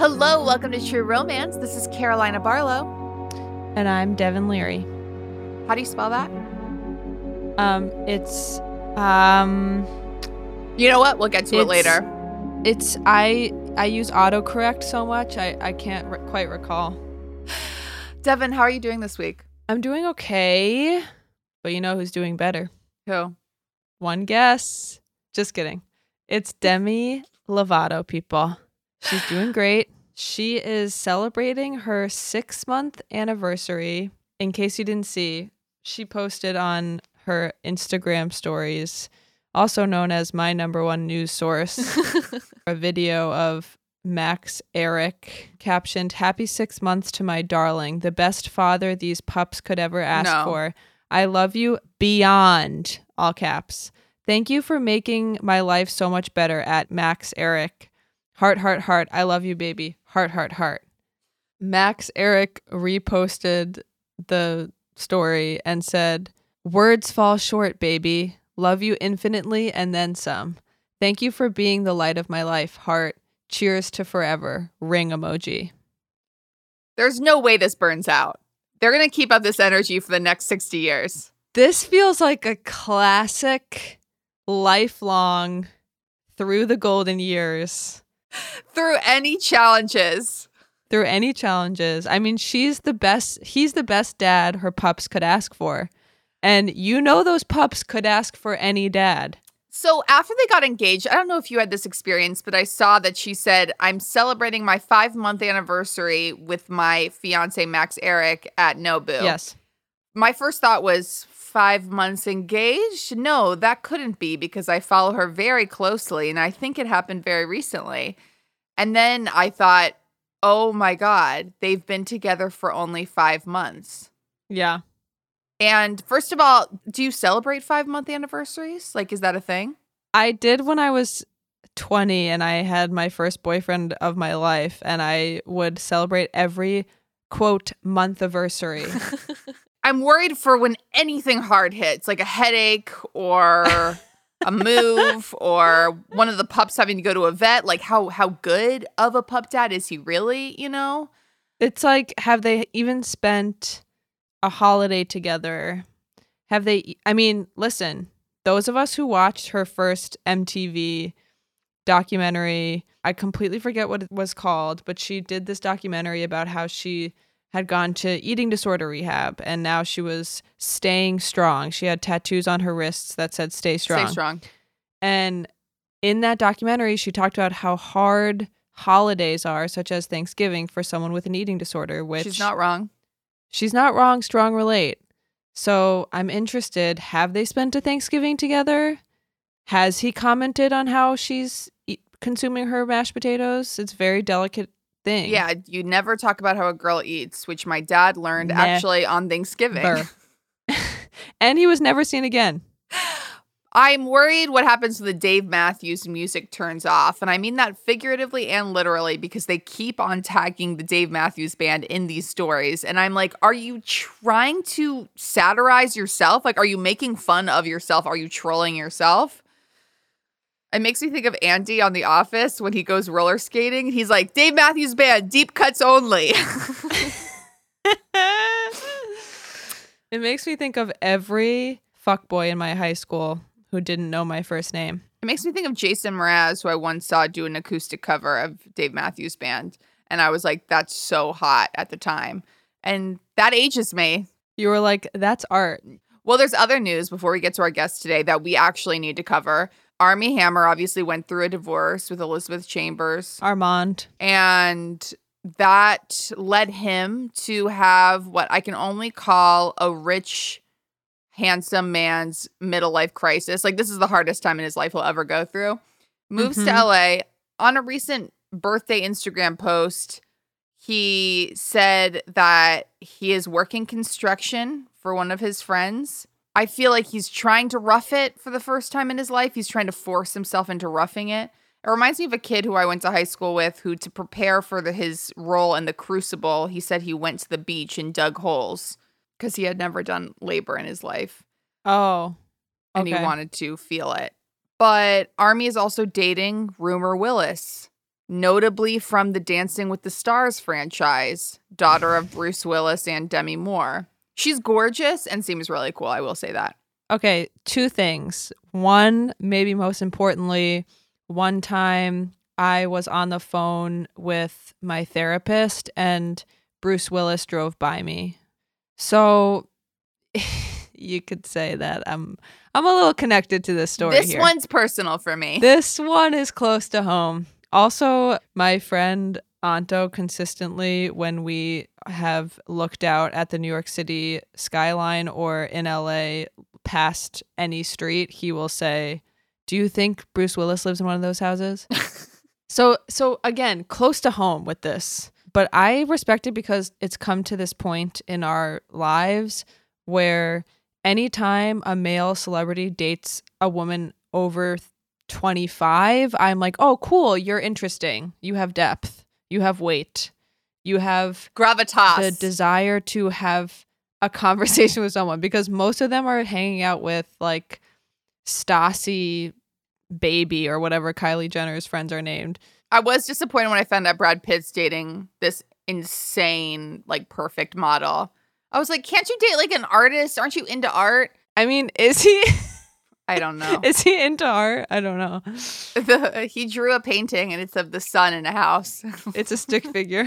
Hello, welcome to True Romance. This is Carolina Barlow. And I'm Devin Leary. How do you spell that? It's You know what? We'll get to it later. It's I use autocorrect so much I can't quite recall. Devin, how are you doing this week? I'm doing okay, but you know who's doing better? Who? One guess. Just kidding. It's Demi Lovato, people. She's doing great. She is celebrating her 6-month anniversary. In case you didn't see, she posted on her Instagram stories, also known as my number one news source, a video of Max Eric captioned, "Happy 6 months to my darling, the best father these pups could ever ask for. I love you beyond," all caps. "Thank you for making my life so much better," at Max Eric. Heart, heart, heart. I love you, baby. Heart, heart, heart. Max Eric reposted the story and said, "Words fall short, baby. Love you infinitely and then some. Thank you for being the light of my life. Heart. Cheers to forever. Ring emoji." There's no way this burns out. They're going to keep up this energy for the next 60 years. This feels like a classic, lifelong, through the golden years. Through any challenges. I mean, he's the best dad her pups could ask for. And you know those pups could ask for any dad. So after they got engaged, I don't know if you had this experience, but I saw that she said, "I'm celebrating my 5-month anniversary with my fiance, Max Eric, at Nobu." Yes. My first thought was, 5 months engaged? No, that couldn't be, because I follow her very closely, and I think it happened very recently. And then I thought, oh my God, they've been together for only 5 months. Yeah. And first of all, do you celebrate 5-month anniversaries? Like, is that a thing? I did when I was 20 and I had my first boyfriend of my life, and I would celebrate every, quote, month-iversary. I'm worried for when anything hard hits, like a headache or a move or one of the pups having to go to a vet. Like, how good of a pup dad is he really, you know? It's like, have they even spent a holiday together? Listen, those of us who watched her first MTV documentary, I completely forget what it was called, but she did this documentary about how she had gone to eating disorder rehab, and now she was staying strong. She had tattoos on her wrists that said "Stay strong." Stay strong. And in that documentary, she talked about how hard holidays are, such as Thanksgiving, for someone with an eating disorder, which... She's not wrong. She's not wrong. Strong relate. So I'm interested. Have they spent a Thanksgiving together? Has he commented on how she's consuming her mashed potatoes? It's a very delicate thing. Yeah, you never talk about how a girl eats, which my dad learned actually on Thanksgiving. And he was never seen again. I'm worried what happens when the Dave Matthews music turns off. And I mean that figuratively and literally, because they keep on tagging the Dave Matthews Band in these stories. And I'm like, are you trying to satirize yourself? Like, are you making fun of yourself? Are you trolling yourself? It makes me think of Andy on The Office when he goes roller skating. He's like, "Dave Matthews Band, deep cuts only." It makes me think of every fuckboy in my high school who didn't know my first name. It makes me think of Jason Mraz, who I once saw do an acoustic cover of Dave Matthews Band. And I was like, that's so hot at the time. And that ages me. You were like, that's art. Well, there's other news before we get to our guest today that we actually need to cover. Armie Hammer obviously went through a divorce with Elizabeth Chambers. Armand. And that led him to have what I can only call a rich, handsome man's middle life crisis. Like, this is the hardest time in his life he'll ever go through. Moves to LA. On a recent birthday Instagram post, he said that he is working construction for one of his friends. I feel like he's trying to rough it for the first time in his life. He's trying to force himself into roughing it. It reminds me of a kid who I went to high school with who, to prepare for his role in The Crucible, he said he went to the beach and dug holes because he had never done labor in his life. Oh, okay. And he wanted to feel it. But Armie is also dating Rumor Willis. notably from the Dancing with the Stars franchise, daughter of Bruce Willis and Demi Moore. She's gorgeous and seems really cool, I will say that. Okay, two things. One, maybe most importantly, one time I was on the phone with my therapist and Bruce Willis drove by me. So you could say that I'm a little connected to this story This here. one's personal for me. This one is close to home. Also, my friend Anto consistently, when we have looked out at the New York City skyline or in LA past any street, he will say, "Do you think Bruce Willis lives in one of those houses?" So again, close to home with this. But I respect it because it's come to this point in our lives where anytime a male celebrity dates a woman over 25, I'm like, oh, cool, you're interesting. You have depth. You have weight. You have gravitas. The desire to have a conversation with someone, because most of them are hanging out with like Stassi Baby or whatever Kylie Jenner's friends are named. I was disappointed when I found out Brad Pitt's dating this insane, like, perfect model. I was like, can't you date like an artist? Aren't you into art? I mean, is he? I don't know. Is he into art? I don't know. He drew a painting and it's of the sun in a house. It's a stick figure.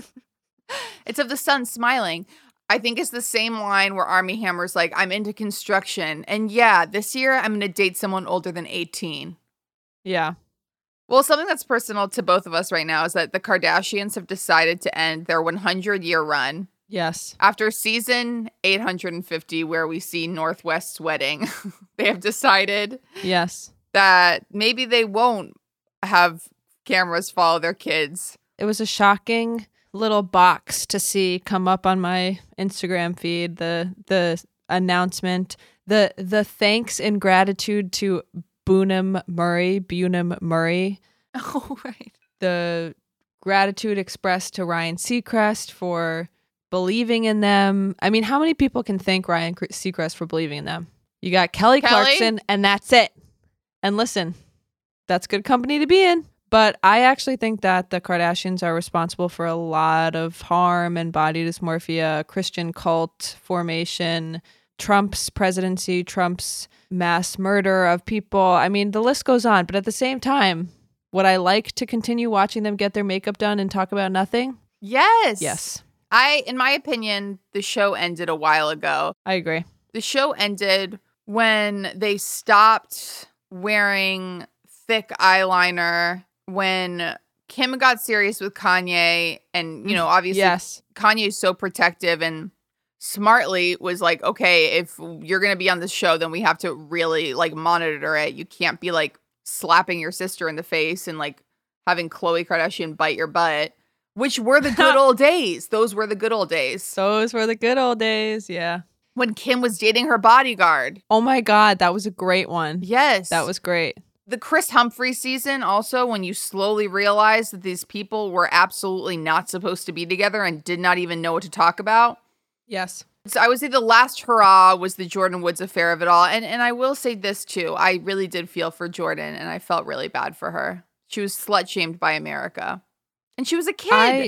It's of the sun smiling. I think it's the same line where Armie Hammer's like, I'm into construction. And yeah, this year I'm going to date someone older than 18. Yeah. Well, something that's personal to both of us right now is that the Kardashians have decided to end their 100-year run. Yes. After season 850, where we see Northwest's wedding, they have decided that maybe they won't have cameras follow their kids. It was a shocking little box to see come up on my Instagram feed, the announcement, the thanks and gratitude to Bunim Murray. Oh, right. The gratitude expressed to Ryan Seacrest for believing in them. I mean, how many people can thank Ryan Seacrest for believing in them? You got Kelly Clarkson, and that's it. And listen, that's good company to be in. But I actually think that the Kardashians are responsible for a lot of harm and body dysmorphia, Christian cult formation, Trump's presidency, Trump's mass murder of people. I mean, the list goes on. But at the same time, would I like to continue watching them get their makeup done and talk about nothing? Yes. Yes. In my opinion, the show ended a while ago. I agree. The show ended when they stopped wearing thick eyeliner, when Kim got serious with Kanye, and, you know, obviously Kanye is so protective and smartly was like, okay, if you're going to be on this show, then we have to really like monitor it. You can't be like slapping your sister in the face and like having Khloe Kardashian bite your butt. Which were the good old days. Those were the good old days. Those were the good old days, yeah. When Kim was dating her bodyguard. Oh my God, that was a great one. Yes. That was great. The Chris Humphrey season also, when you slowly realize that these people were absolutely not supposed to be together and did not even know what to talk about. Yes. So I would say the last hurrah was the Jordyn Woods affair of it all. And I will say this too. I really did feel for Jordyn, and I felt really bad for her. She was slut-shamed by America. And she was a kid.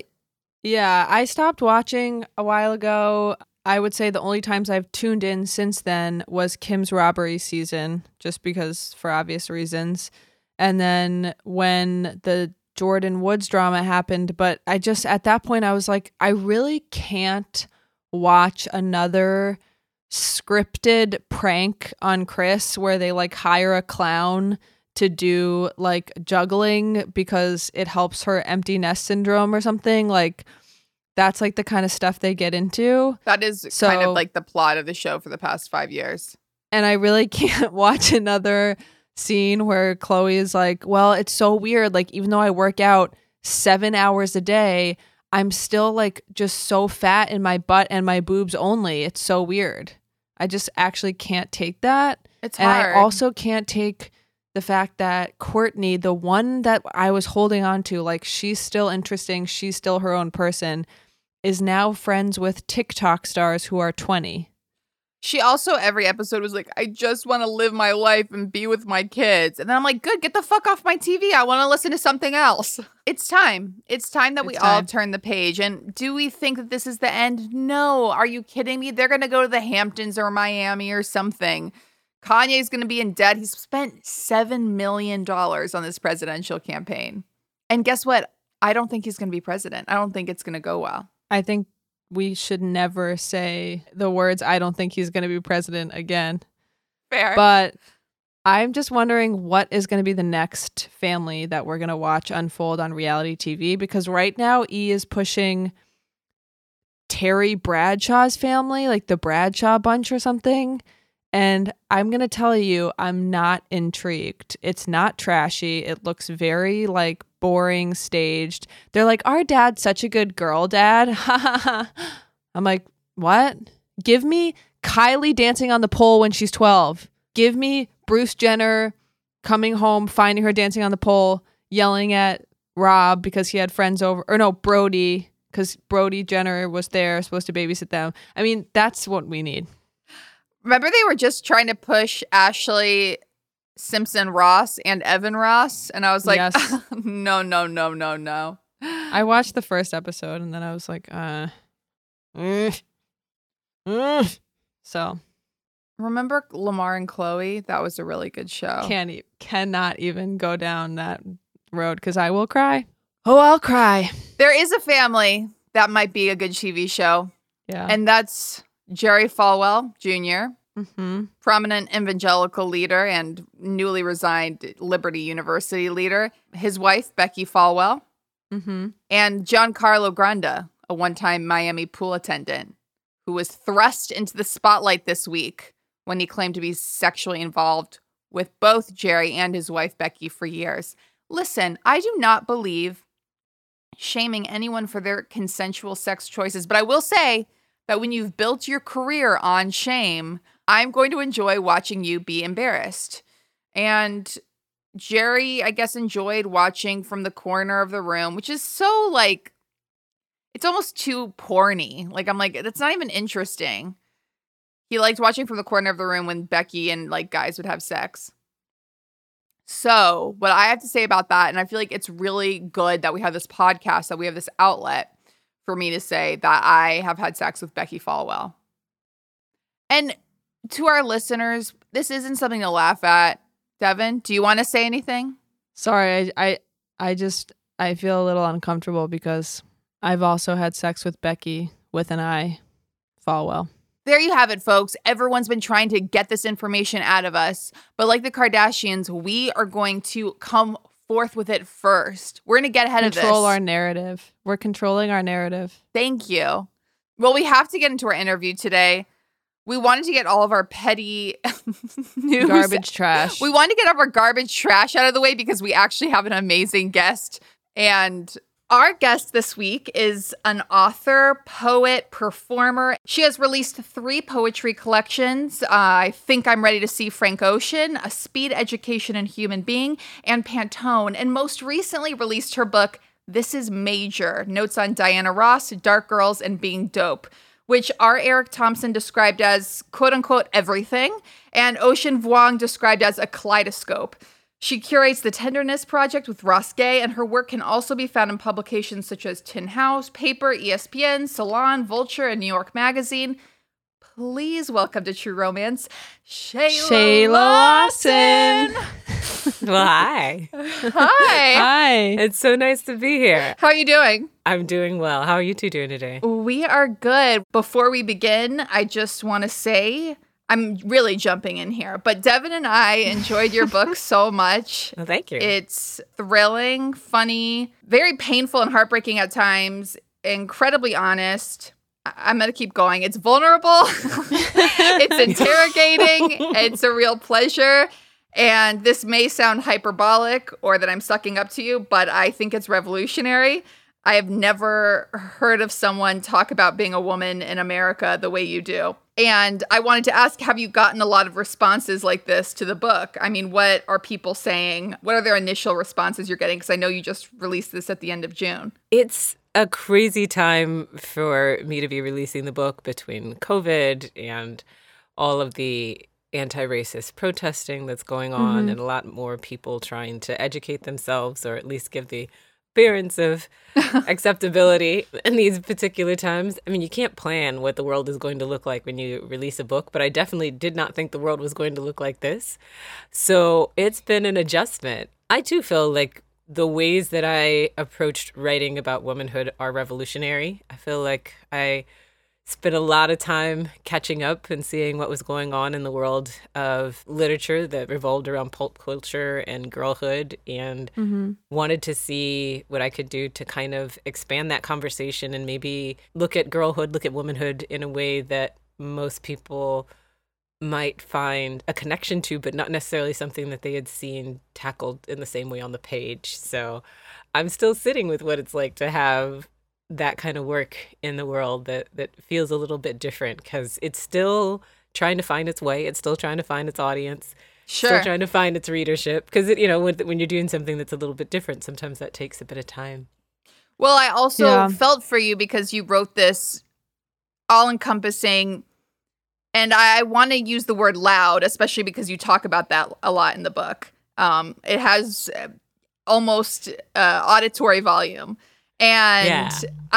I stopped watching a while ago. I would say the only times I've tuned in since then was Kim's robbery season, just because for obvious reasons. And then when the Jordyn Woods drama happened, but I just, at that point, I was like, I really can't watch another scripted prank on Chris where they like hire a clown to do like juggling because it helps her empty nest syndrome or something. Like that's like the kind of stuff they get into. That is kind of like the plot of the show for the past 5 years. And I really can't watch another scene where Khloe is like, well, it's so weird. Like, even though I work out 7 hours a day, I'm still like just so fat in my butt and my boobs only. It's so weird. I just actually can't take that. It's hard. And I also can't take the fact that Kourtney, the one that I was holding on to, like she's still interesting, she's still her own person, is now friends with TikTok stars who are 20. She also, every episode was like, I just want to live my life and be with my kids. And then I'm like, good, get the fuck off my TV. I want to listen to something else. It's time. It's time that we all turn the page. And do we think that this is the end? No. Are you kidding me? They're going to go to the Hamptons or Miami or something. Kanye's going to be in debt. He's spent $7 million on this presidential campaign. And guess what? I don't think he's going to be president. I don't think it's going to go well. I think we should never say the words, I don't think he's going to be president again. Fair. But I'm just wondering what is going to be the next family that we're going to watch unfold on reality TV, because right now E is pushing Terry Bradshaw's family, like the Bradshaw bunch or something. And I'm going to tell you, I'm not intrigued. It's not trashy. It looks very like boring, staged. They're like, our dad's such a good girl, dad. I'm like, what? Give me Kylie dancing on the pole when she's 12. Give me Bruce Jenner coming home, finding her dancing on the pole, yelling at Rob because he had friends over. Or no, Brody, because Brody Jenner was there, supposed to babysit them. I mean, that's what we need. Remember they were just trying to push Ashley Simpson Ross and Evan Ross? And I was like, yes. No. I watched the first episode and then I was like, So. Remember Lamar and Chloe? That was a really good show. Cannot even go down that road because I will cry. Oh, I'll cry. There is a family that might be a good TV show. Yeah. And that's Jerry Falwell Jr., mm-hmm. prominent evangelical leader and newly resigned Liberty University leader. His wife, Becky Falwell, mm-hmm. and Giancarlo Granda, a one-time Miami pool attendant, who was thrust into the spotlight this week when he claimed to be sexually involved with both Jerry and his wife, Becky, for years. Listen, I do not believe shaming anyone for their consensual sex choices, but I will say that when you've built your career on shame, I'm going to enjoy watching you be embarrassed. And Jerry, I guess, enjoyed watching from the corner of the room, which is so, like, it's almost too porny. Like, I'm like, that's not even interesting. He liked watching from the corner of the room when Becky and, like, guys would have sex. So what I have to say about that, and I feel like it's really good that we have this podcast, that we have this outlet for me to say that I have had sex with Becky Falwell. And to our listeners, this isn't something to laugh at. Devin, do you want to say anything? Sorry, I feel a little uncomfortable because I've also had sex with Becky with an I, Falwell. There you have it, folks. Everyone's been trying to get this information out of us. But like the Kardashians, we are going to come forth with it first. We're going to get ahead of this. Control our narrative. We're controlling our narrative. Thank you. Well, we have to get into our interview today. We wanted to get all of our petty news. Garbage trash. We wanted to get our garbage trash out of the way because we actually have an amazing guest. And our guest this week is an author, poet, performer. She has released 3 poetry collections. I Think I'm Ready to See Frank Ocean, A Speed Education in Human Being, and Pantone. And most recently released her book, This Is Major, Notes on Diana Ross, Dark Girls, and Being Dope, which our Eric Thompson described as, quote-unquote, everything, and Ocean Vuong described as a kaleidoscope. She curates the Tenderness Project with Ross Gay, and her work can also be found in publications such as Tin House, Paper, ESPN, Salon, Vulture, and New York Magazine. Please welcome to True Romance, Shayla Lawson. Well, hi. Hi. It's so nice to be here. How are you doing? I'm doing well. How are you two doing today? We are good. Before we begin, I just want to say, I'm really jumping in here, but Devin and I enjoyed your book so much. Well, thank you. It's thrilling, funny, very painful and heartbreaking at times, incredibly honest. I'm going to keep going. It's vulnerable. It's interrogating. It's a real pleasure. And this may sound hyperbolic or that I'm sucking up to you, but I think it's revolutionary. I have never heard of someone talk about being a woman in America the way you do. And I wanted to ask, have you gotten a lot of responses like this to the book? I mean, what are people saying? What are their initial responses you're getting? Because I know you just released this at the end of June. It's a crazy time for me to be releasing the book between COVID and all of the anti-racist protesting that's going on and a lot more people trying to educate themselves or at least give the appearance of acceptability in these particular times. I mean, you can't plan what the world is going to look like when you release a book, but I definitely did not think the world was going to look like this. So it's been an adjustment. I too feel like the ways that I approached writing about womanhood are revolutionary. I feel like I spent a lot of time catching up and seeing what was going on in the world of literature that revolved around pulp culture and girlhood, and wanted to see what I could do to kind of expand that conversation and maybe look at girlhood, look at womanhood in a way that most people might find a connection to, but not necessarily something that they had seen tackled in the same way on the page. So I'm still sitting with what it's like to have that kind of work in the world that feels a little bit different, because it's still trying to find its way. It's still trying to find its audience. Sure. Still trying to find its readership. Because, when you're doing something that's a little bit different, sometimes that takes a bit of time. Well, I also felt for you because you wrote this all-encompassing, and I want to use the word loud, especially because you talk about that a lot in the book. It has almost auditory volume. And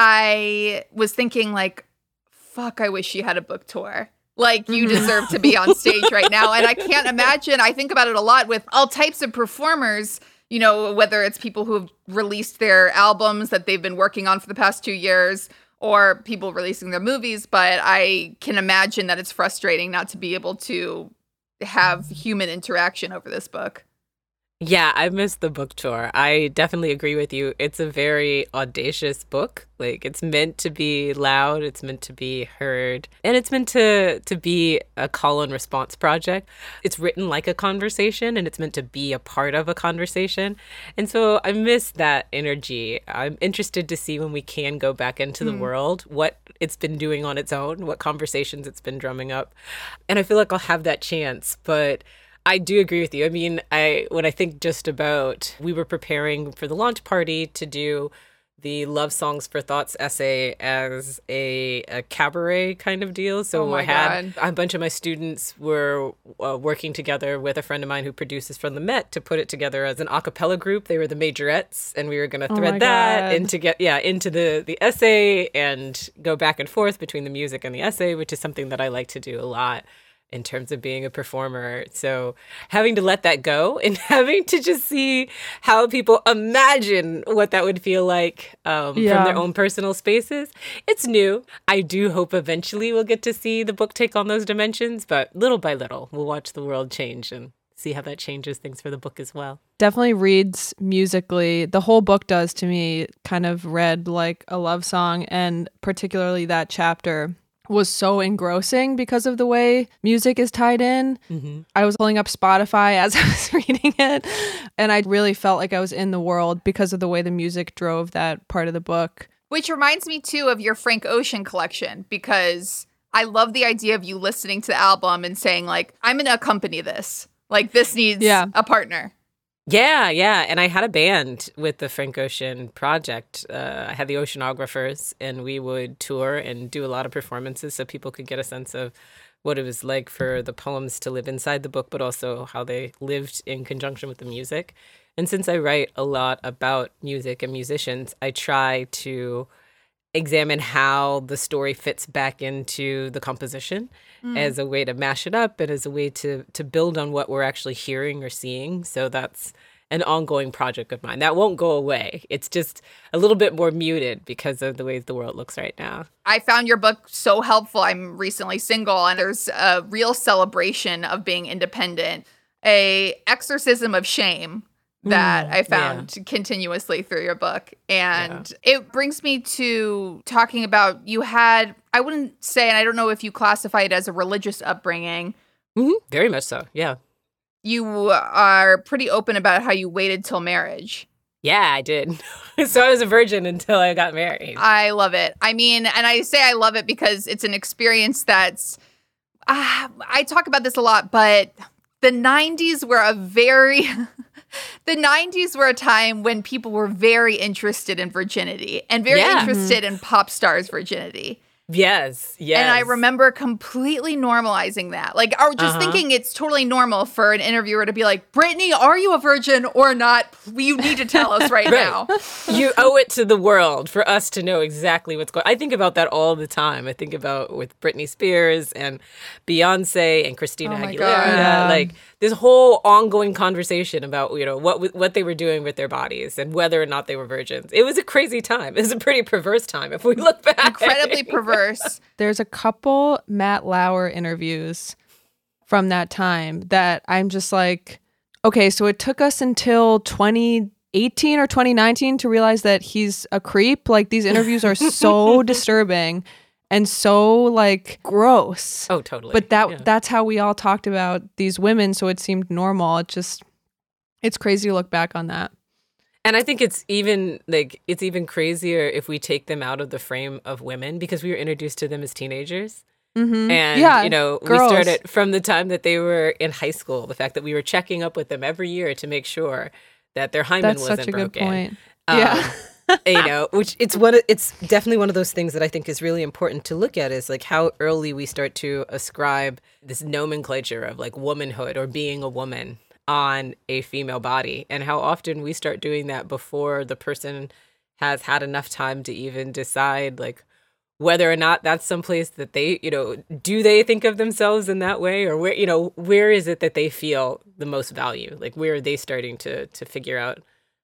I was thinking, like, fuck, I wish she had a book tour. Like, you deserve to be on stage right now. And I can't imagine, I think about it a lot with all types of performers, whether it's people who have released their albums that they've been working on for the past 2 years, or people releasing their movies. But I can imagine that it's frustrating not to be able to have human interaction over this book. Yeah, I missed the book tour. I definitely agree with you. It's a very audacious book. Like, it's meant to be loud, it's meant to be heard, and it's meant to be a call and response project. It's written like a conversation, and it's meant to be a part of a conversation. And so I miss that energy. I'm interested to see when we can go back into the world, what it's been doing on its own, what conversations it's been drumming up. And I feel like I'll have that chance, but I do agree with you. I mean, when I think just about, we were preparing for the launch party to do the Love Songs for Thoughts essay as a cabaret kind of deal. So I had a bunch of my students were working together with a friend of mine who produces from the Met to put it together as an a cappella group. They were the majorettes, and we were going to thread that into the essay and go back and forth between the music and the essay, which is something that I like to do a lot in terms of being a performer. So having to let that go and having to just see how people imagine what that would feel like from their own personal spaces, it's new. I do hope eventually we'll get to see the book take on those dimensions, but little by little, we'll watch the world change and see how that changes things for the book as well. Definitely reads musically. The whole book does, to me, kind of read like a love song, and particularly that chapter was so engrossing because of the way music is tied in. I was pulling up Spotify as I was reading it, and I really felt like I was in the world because of the way the music drove that part of the book. Which reminds me, too, of your Frank Ocean collection, because I love the idea of you listening to the album and saying, like, I'm going to accompany this. Like, this needs a partner. Yeah. And I had a band with the Frank Ocean project. I had the Oceanographers, and we would tour and do a lot of performances so people could get a sense of what it was like for the poems to live inside the book, but also how they lived in conjunction with the music. And since I write a lot about music and musicians, I try to examine how the story fits back into the composition as a way to mash it up and as a way to build on what we're actually hearing or seeing. So that's an ongoing project of mine. That won't go away. It's just a little bit more muted because of the way the world looks right now. I found your book so helpful. I'm recently single, and there's a real celebration of being independent, a exorcism of shame that I found continuously through your book. And it brings me to talking about, you had, I wouldn't say, and I don't know if you classify it as a religious upbringing. Very much so, yeah. You are pretty open about how you waited till marriage. Yeah, I did. So I was a virgin until I got married. I love it. I mean, and I say I love it because it's an experience that's, I talk about this a lot, but the 90s were the 90s were a time when people were very interested in virginity and very interested in pop stars' virginity. Yes. And I remember completely normalizing that. Like, or just thinking it's totally normal for an interviewer to be like, Brittany, are you a virgin or not? You need to tell us right now. You owe it to the world for us to know exactly what's going on. I think about that all the time. I think about with Britney Spears and Beyonce and Christina Aguilera. Yeah. Like, this whole ongoing conversation about, you know, what they were doing with their bodies and whether or not they were virgins. It was a crazy time. It was a pretty perverse time if we look back. Incredibly perverse. There's a couple Matt Lauer interviews from that time that I'm just like, okay, so it took us until 2018 or 2019 to realize that he's a creep. Like, these interviews are so disturbing and so like gross. Oh, totally. But that's how we all talked about these women, so it seemed normal. It's crazy to look back on that. And I think it's even crazier if we take them out of the frame of women, because we were introduced to them as teenagers. Mm-hmm. And, you know, girls. we started from the time that they were in high school, the fact that we were checking up with them every year to make sure that their hymen That's wasn't such a broken. good point. Yeah. You know, which it's definitely one of those things that I think is really important to look at, is like how early we start to ascribe this nomenclature of like womanhood or being a woman on a female body, and how often we start doing that before the person has had enough time to even decide like whether or not that's someplace that they, you know, do they think of themselves in that way, or where, you know, where is it that they feel the most value? Like, where are they starting to figure out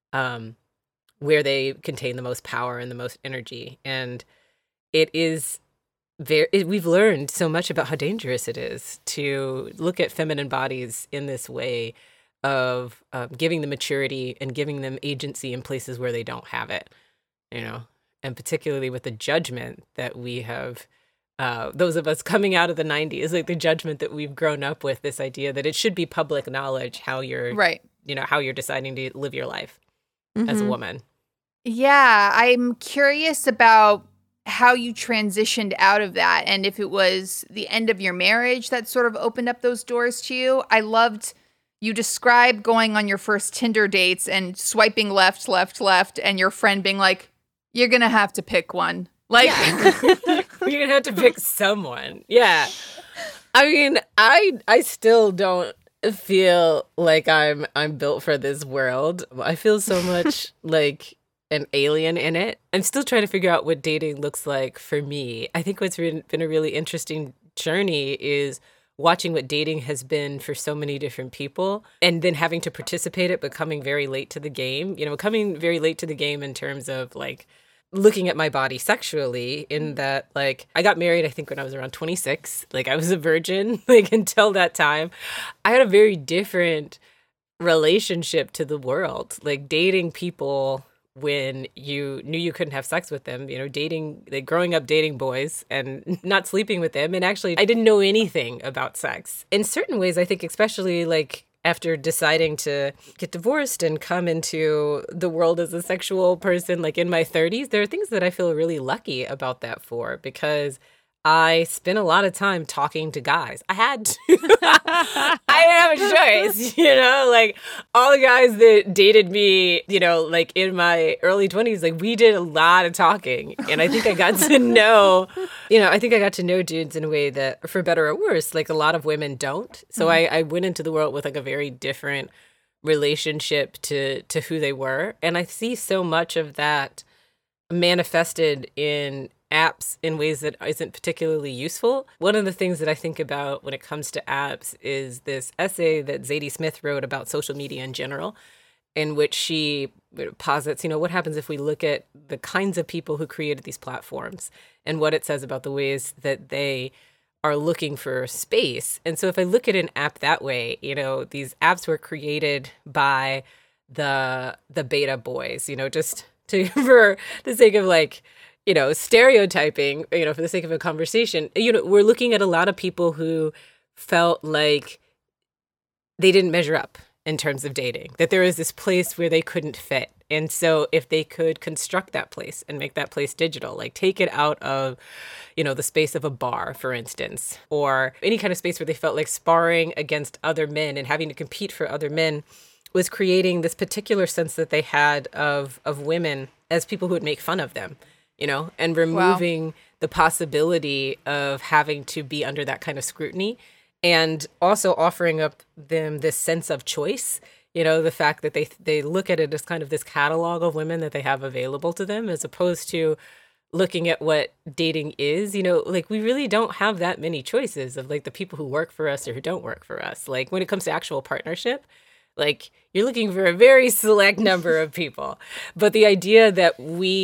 where they contain the most power and the most energy? And it is we've learned so much about how dangerous it is to look at feminine bodies in this way of giving them maturity and giving them agency in places where they don't have it, you know, and particularly with the judgment that we have, those of us coming out of the 90s, like the judgment that we've grown up with, this idea that it should be public knowledge how you're, you know, how you're deciding to live your life as a woman. Yeah, I'm curious about how you transitioned out of that, and if it was the end of your marriage that sort of opened up those doors to you. I loved you described going on your first Tinder dates and swiping left, and your friend being like, "You're gonna have to pick one." Like, you're gonna have to pick someone. Yeah, I mean, I still don't feel like I'm built for this world. I feel so much like an alien in it. I'm still trying to figure out what dating looks like for me. I think what's been a really interesting journey is watching what dating has been for so many different people, and then having to participate it, but coming very late to the game. You know, coming very late to the game in terms of like looking at my body sexually, in that like I got married, I think when I was around 26. Like, I was a virgin like until that time. I had a very different relationship to the world, like dating people when you knew you couldn't have sex with them, you know, dating, like growing up dating boys and not sleeping with them. And actually, I didn't know anything about sex. In certain ways, I think, especially like after deciding to get divorced and come into the world as a sexual person, like in my 30s, there are things that I feel really lucky about that for, because I spent a lot of time talking to guys. I had to. I didn't have a choice, you know? Like, all the guys that dated me, you know, like in my early 20s, like we did a lot of talking. And I think I got to know, you know, I think I got to know dudes in a way that, for better or worse, like a lot of women don't. So I went into the world with like a very different relationship to who they were. And I see so much of that manifested in apps in ways that isn't particularly useful. One of the things that I think about when it comes to apps is this essay that Zadie Smith wrote about social media in general, in which she posits, you know, what happens if we look at the kinds of people who created these platforms and what it says about the ways that they are looking for space. And so if I look at an app that way, you know, these apps were created by the beta boys, you know, just for the sake of like, you know, stereotyping, you know, for the sake of a conversation, you know, we're looking at a lot of people who felt like they didn't measure up in terms of dating, that there was this place where they couldn't fit. And so if they could construct that place and make that place digital, like take it out of, you know, the space of a bar, for instance, or any kind of space where they felt like sparring against other men and having to compete for other men was creating this particular sense that they had of women as people who would make fun of them. and removing the possibility of having to be under that kind of scrutiny, and also offering up them this sense of choice. The fact that they look at it as kind of this catalog of women that they have available to them, as opposed to looking at what dating is. Like, we really don't have that many choices of like the people who work for us or who don't work for us. Like, when it comes to actual partnership, like, you're looking for a very select number of people. But the idea that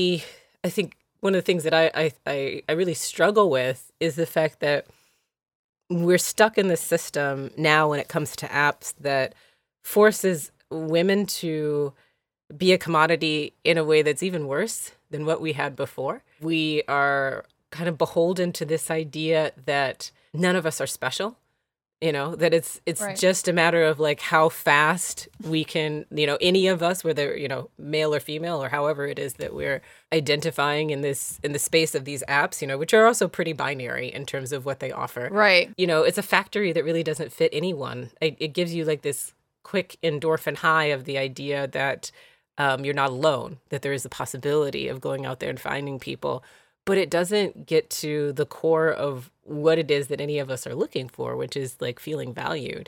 I think one of the things that I really struggle with is the fact that we're stuck in the system now when it comes to apps that forces women to be a commodity in a way that's even worse than what we had before. We are kind of beholden to this idea that none of us are special, that it's right. Just a matter of like how fast we can, any of us, whether, male or female or however it is that we're identifying in the space of these apps, which are also pretty binary in terms of what they offer. Right. It's a factory that really doesn't fit anyone. It gives you like this quick endorphin high of the idea that you're not alone, that there is a possibility of going out there and finding people, but it doesn't get to the core of what it is that any of us are looking for, which is like feeling valued.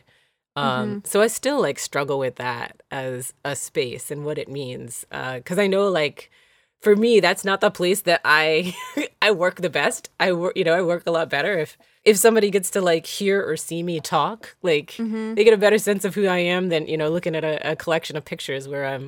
So I still like struggle with that as a space and what it means. 'Cause I know like for me, that's not the place that I work the best. I work a lot better if somebody gets to like hear or see me talk, like they get a better sense of who I am than, looking at a collection of pictures where I'm,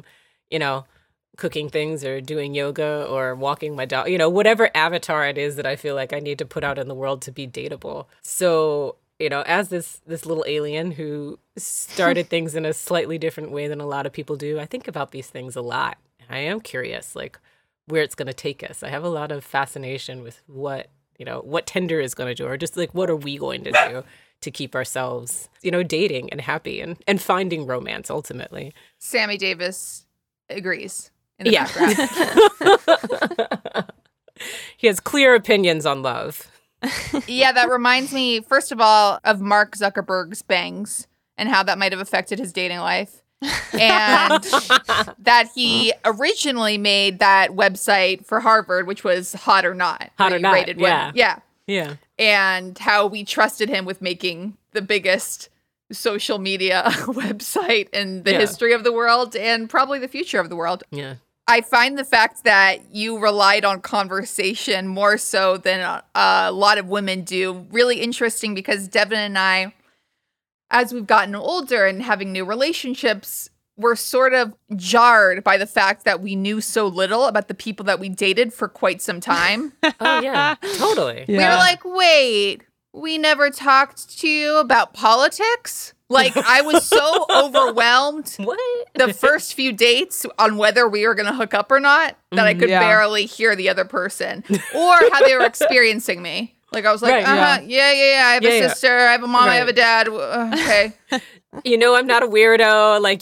cooking things or doing yoga or walking my dog, whatever avatar it is that I feel like I need to put out in the world to be dateable. So, as this little alien who started things in a slightly different way than a lot of people do, I think about these things a lot. I am curious, like, where it's going to take us. I have a lot of fascination with what Tinder is going to do, or just like, what are we going to do to keep ourselves, dating and happy and finding romance ultimately. Sammy Davis agrees. In the background. He has clear opinions on love. Yeah, that reminds me, first of all, of Mark Zuckerberg's bangs and how that might have affected his dating life. And that he originally made that website for Harvard, which was Hot or Not. Hot or Not, rated yeah. Yeah. Yeah. And how we trusted him with making the biggest social media website in the history of the world and probably the future of the world. Yeah. I find the fact that you relied on conversation more so than a lot of women do really interesting, because Devin and I, as we've gotten older and having new relationships, we're sort of jarred by the fact that we knew so little about the people that we dated for quite some time. Oh, yeah, totally. Yeah. We were like, wait, we never talked to you about politics? Like, I was so overwhelmed the first few dates on whether we were going to hook up or not that I could barely hear the other person or how they were experiencing me. Like, I was like, yeah, I have a sister, I have a mom, I have a dad. Okay. I'm not a weirdo. Like,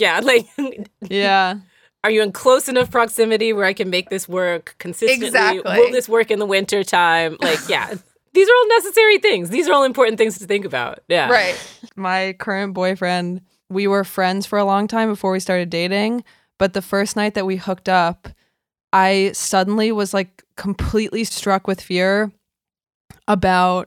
yeah. Are you in close enough proximity where I can make this work consistently? Exactly. Will this work in the winter time? Like, yeah. These are all necessary things. These are all important things to think about. Yeah. Right. My current boyfriend, we were friends for a long time before we started dating. But the first night that we hooked up, I suddenly was like completely struck with fear about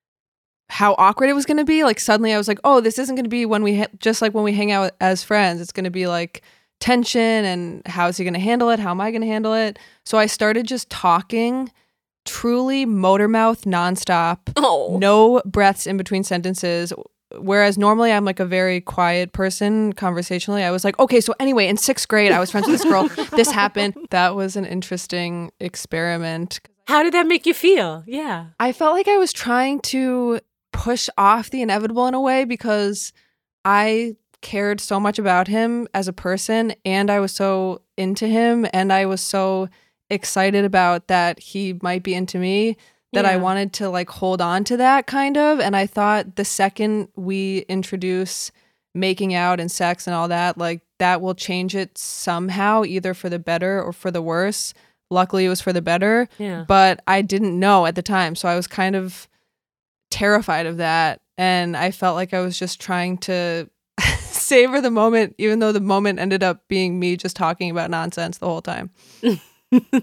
how awkward it was going to be. Like, suddenly I was like, oh, this isn't going to be when we just like when we hang out as friends. It's going to be like tension, and how is he going to handle it? How am I going to handle it? So I started just talking truly motor mouth nonstop. No breaths in between sentences. Whereas normally I'm like a very quiet person conversationally. I was like, okay, so anyway, in 6th grade, I was friends with this girl. This happened. That was an interesting experiment. How did that make you feel? Yeah. I felt like I was trying to push off the inevitable in a way, because I cared so much about him as a person, and I was so into him, and I was so excited about that he might be into me, that I wanted to like hold on to that kind of. And I thought the second we introduce making out and sex and all that, like that will change it somehow, either for the better or for the worse. Luckily it was for the better, but I didn't know at the time. So I was kind of terrified of that. And I felt like I was just trying to savor the moment, even though the moment ended up being me just talking about nonsense the whole time.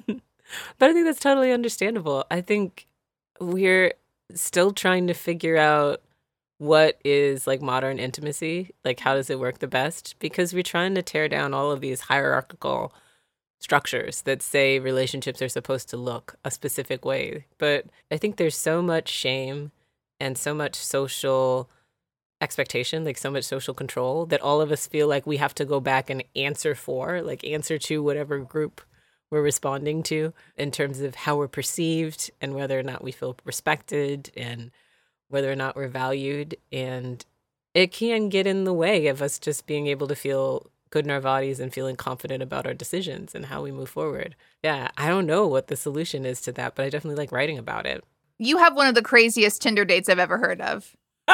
But I think that's totally understandable. I think we're still trying to figure out what is like modern intimacy, like how does it work the best? Because we're trying to tear down all of these hierarchical structures that say relationships are supposed to look a specific way. But I think there's so much shame and so much social expectation, like so much social control, that all of us feel like we have to go back and answer to whatever group we're responding to in terms of how we're perceived and whether or not we feel respected and whether or not we're valued. And it can get in the way of us just being able to feel good in our bodies and feeling confident about our decisions and how we move forward. Yeah, I don't know what the solution is to that, but I definitely like writing about it. You have one of the craziest Tinder dates I've ever heard of.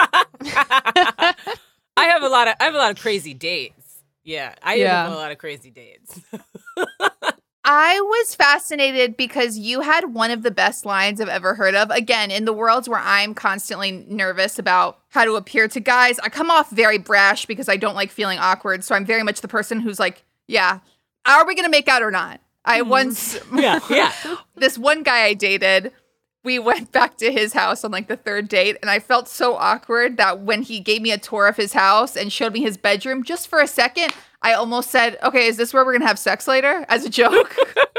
I have a lot of crazy dates. Yeah, I have a lot of crazy dates. I was fascinated because you had one of the best lines I've ever heard of. Again, in the worlds where I'm constantly nervous about how to appear to guys, I come off very brash because I don't like feeling awkward. So I'm very much the person who's like, yeah, are we going to make out or not? I once, this one guy I dated, we went back to his house on like the third date, and I felt so awkward that when he gave me a tour of his house and showed me his bedroom, just for a second, I almost said, okay, is this where we're going to have sex later? As a joke.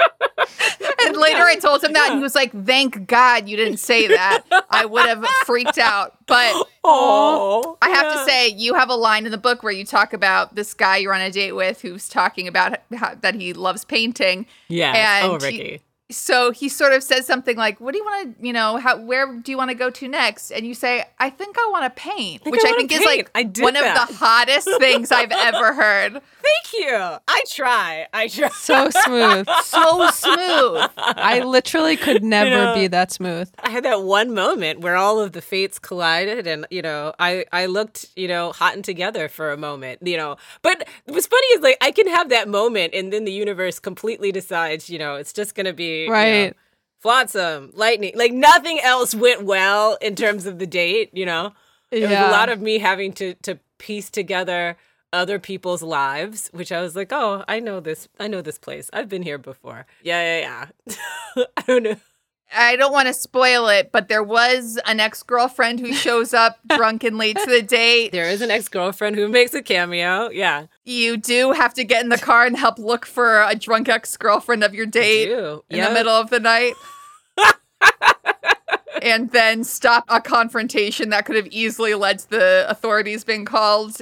And later I told him that, and he was like, thank God you didn't say that. I would have freaked out. But I have to say, you have a line in the book where you talk about this guy you're on a date with who's talking about that he loves painting. Yeah. And Ricky. So he sort of says something like, what do you want to, where do you want to go to next? And you say, I think I want to paint, which I think is like one of the hottest things I've ever heard. Thank you. I try. So smooth. So smooth. I literally could never be that smooth. I had that one moment where all of the fates collided and, I looked, hot and together for a moment, But what's funny is like I can have that moment and then the universe completely decides, it's just going to be right. Flotsam, lightning, like nothing else went well in terms of the date, It was a lot of me having to piece together other people's lives, which I was like, oh, I know this place. I've been here before. Yeah. I don't know. I don't want to spoil it, but there was an ex-girlfriend who shows up drunk and late to the date. There is an ex-girlfriend who makes a cameo. Yeah. You do have to get in the car and help look for a drunk ex-girlfriend of your date in the middle of the night. And then stop a confrontation that could have easily led to the authorities being called.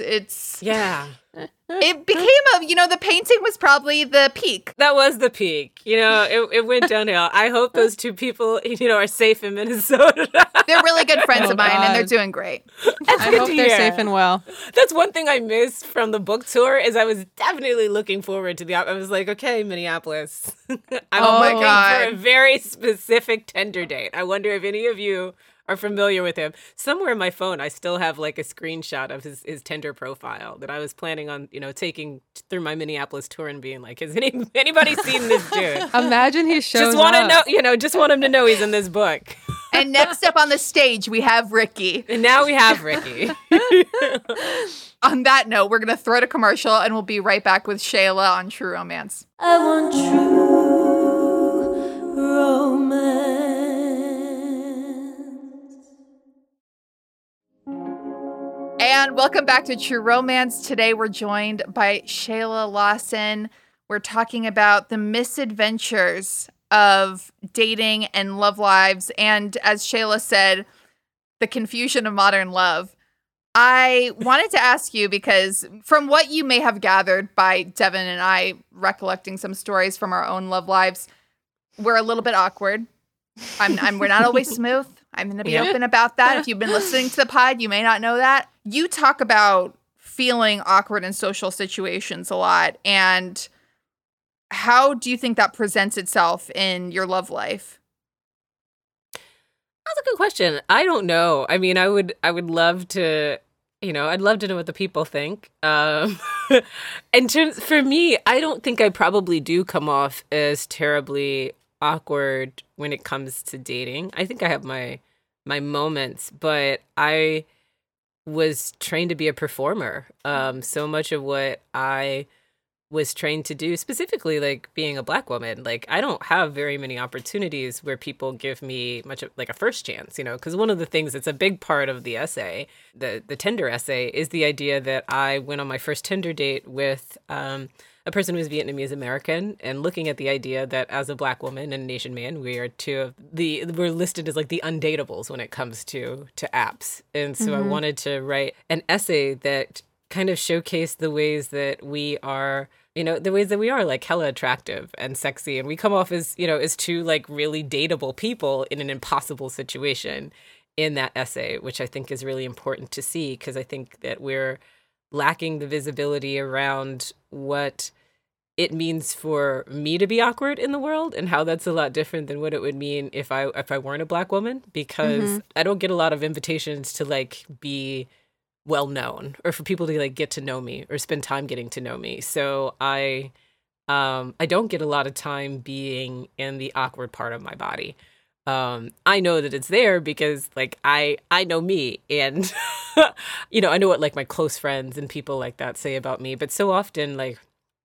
It became the painting was probably the peak. That was the peak. It went downhill. I hope those two people, are safe in Minnesota. They're really good friends of mine, and they're doing great. I hope they're safe and well. That's one thing I missed from the book tour is I was definitely looking forward to I was like, okay, Minneapolis. I'm looking for a very specific Tinder date. I wonder if any of you are familiar with him. Somewhere in my phone, I still have like a screenshot of his Tinder profile that I was planning on, taking through my Minneapolis tour and being like, has anybody seen this dude? Imagine he shows just want to know, just want him to know he's in this book. And next up on the stage, we have Ricky. And now we have Ricky. On that note, we're going to throw to commercial and we'll be right back with Shayla on True Romance. I want true romance. And welcome back to True Romance. Today we're joined by Shayla Lawson. We're talking about the misadventures of dating and love lives. And as Shayla said, the confusion of modern love. I wanted to ask you because from what you may have gathered by Devin and I recollecting some stories from our own love lives, we're a little bit awkward. We're not always smooth. I'm going to be open about that. If you've been listening to the pod, you may not know that. You talk about feeling awkward in social situations a lot. And how do you think that presents itself in your love life? That's a good question. I don't know. I mean, I would love to, I'd love to know what the people think. For me, I don't think I probably do come off as terribly awkward when it comes to dating. I think I have my moments, but I was trained to be a performer. So much of what I was trained to do, specifically like being a Black woman. Like, I don't have very many opportunities where people give me much of like a first chance, you know, because one of the things that's a big part of the essay, the Tinder essay, is the idea that I went on my first Tinder date with a person who's Vietnamese American, and looking at the idea that as a Black woman and an Asian man, we are we're listed as like the undateables when it comes to apps. And so I wanted to write an essay that kind of showcased the ways that we are, you know, the ways that we are like hella attractive and sexy, and we come off as, you know, as two like really dateable people in an impossible situation in that essay, which I think is really important to see, because I think that we're lacking the visibility around what it means for me to be awkward in the world, and how that's a lot different than what it would mean if I weren't a Black woman, because I don't get a lot of invitations to like be well known, or for people to like get to know me or spend time getting to know me. So I don't get a lot of time being in the awkward part of my body. I know that it's there because like I know me, and you know, I know what like my close friends and people like that say about me. But so often, like,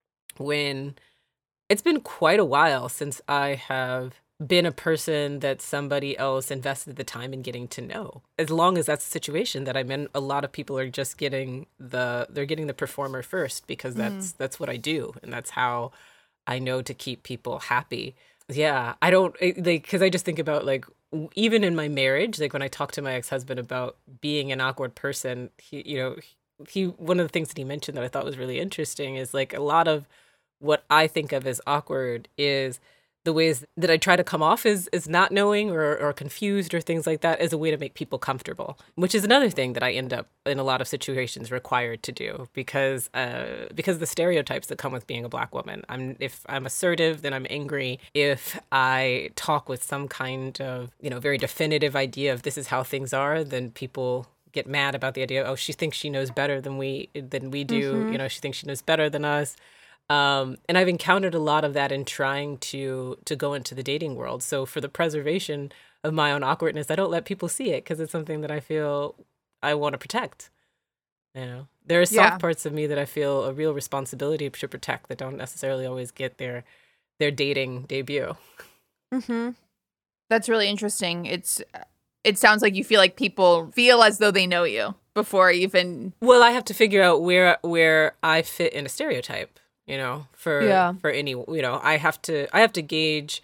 when it's been quite a while since I have been a person that somebody else invested the time in getting to know. As long as that's the situation that I'm in, a lot of people are just getting the performer first, because that's what I do, and that's how I know to keep people happy. Yeah, I don't like, because I just think about like, even in my marriage, like when I talk to my ex-husband about being an awkward person, he one of the things that he mentioned that I thought was really interesting is like a lot of what I think of as awkward is the ways that I try to come off as not knowing or confused or things like that, as a way to make people comfortable, which is another thing that I end up in a lot of situations required to do, because the stereotypes that come with being a Black woman. If I'm assertive, then I'm angry. If I talk with some kind of, you know, very definitive idea of this is how things are, then people get mad about the idea, oh, she thinks she knows better than we do. You know, she thinks she knows better than us. And I've encountered a lot of that in trying to go into the dating world. So for the preservation of my own awkwardness, I don't let people see it, because it's something that I feel I want to protect. You know, there are soft parts of me that I feel a real responsibility to protect that don't necessarily always get their dating debut. That's really interesting. It sounds like you feel like people feel as though they know you before even. Well, I have to figure out where I fit in a stereotype. You know, for any, you know, I have to gauge,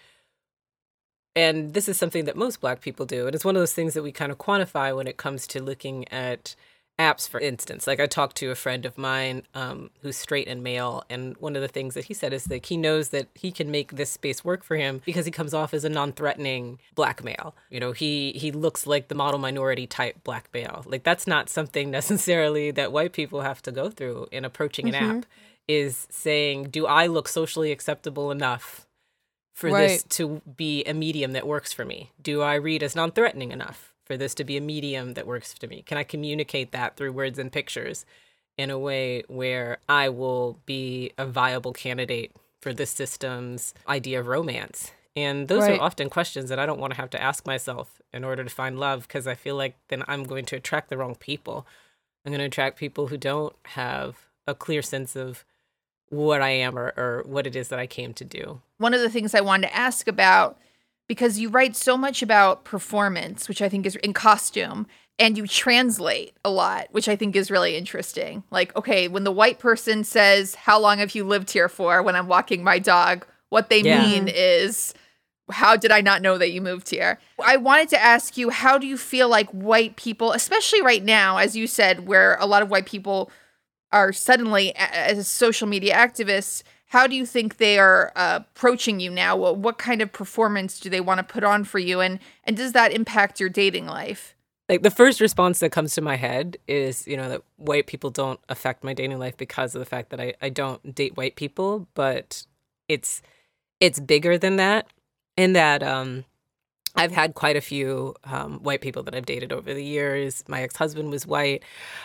and this is something that most Black people do, and it's one of those things that we kind of quantify when it comes to looking at apps, for instance. Like, I talked to a friend of mine who's straight and male, and one of the things that he said is that he knows that he can make this space work for him because he comes off as a non-threatening Black male. You know, he looks like the model minority type Black male. Like, that's not something necessarily that white people have to go through in approaching an app. Is saying, do I look socially acceptable enough for this to be a medium that works for me? Do I read as non-threatening enough for this to be a medium that works for me? Can I communicate that through words and pictures in a way where I will be a viable candidate for this system's idea of romance? And those are often questions that I don't want to have to ask myself in order to find love, because I feel like then I'm going to attract the wrong people. I'm going to attract people who don't have a clear sense of what I am or what it is that I came to do. One of the things I wanted to ask about, because you write so much about performance, which I think is in costume, and you translate a lot, which I think is really interesting. Like, okay, when the white person says, how long have you lived here for when I'm walking my dog, what they mean is, how did I not know that you moved here? I wanted to ask you, how do you feel like white people, especially right now, as you said, where a lot of white people are suddenly, as social media activists, how do you think they are approaching you now? What kind of performance do they want to put on for you? And does that impact your dating life? Like, the first response that comes to my head is, you know, that white people don't affect my dating life because of the fact that I don't date white people. But it's bigger than that, in that I've had quite a few white people that I've dated over the years. My ex-husband was white.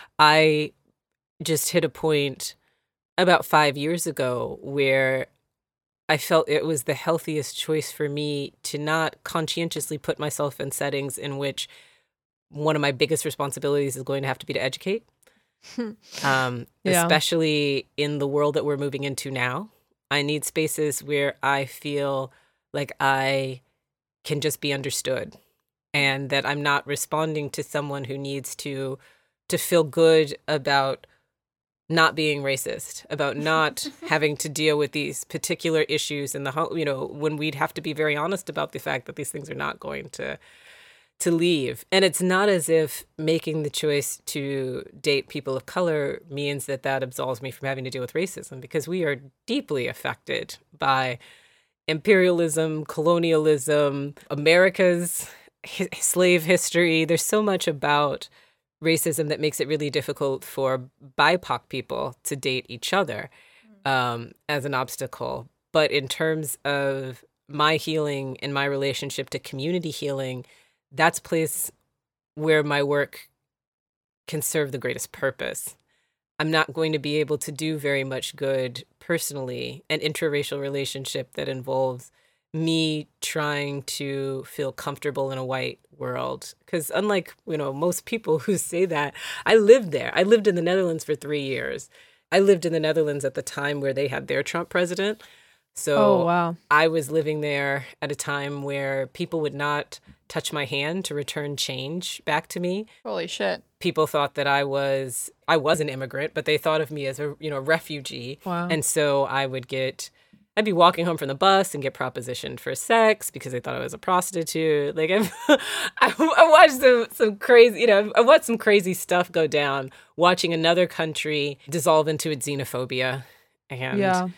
I just hit a point about 5 years ago where I felt it was the healthiest choice for me to not conscientiously put myself in settings in which one of my biggest responsibilities is going to have to be to educate. Yeah. Especially in the world that we're moving into now. I need spaces where I feel like I can just be understood and that I'm not responding to someone who needs to feel good about not being racist, about not having to deal with these particular issues in the home, when we'd have to be very honest about the fact that these things are not going to leave. And it's not as if making the choice to date people of color means that absolves me from having to deal with racism, because we are deeply affected by imperialism, colonialism, America's slave history. There's so much about racism that makes it really difficult for BIPOC people to date each other as an obstacle. But in terms of my healing and my relationship to community healing, that's a place where my work can serve the greatest purpose. I'm not going to be able to do very much good personally, an interracial relationship that involves me trying to feel comfortable in a white world. Because unlike, most people who say that, I lived there. I lived in the Netherlands for 3 years. I lived in the Netherlands at the time where they had their Trump president. So wow. I was living there at a time where people would not touch my hand to return change back to me. Holy shit. People thought that I was an immigrant, but they thought of me as a refugee. Wow. And so I'd be walking home from the bus and get propositioned for sex because they thought I was a prostitute. Like I watched some crazy, I watched some crazy stuff go down, watching another country dissolve into its xenophobia. And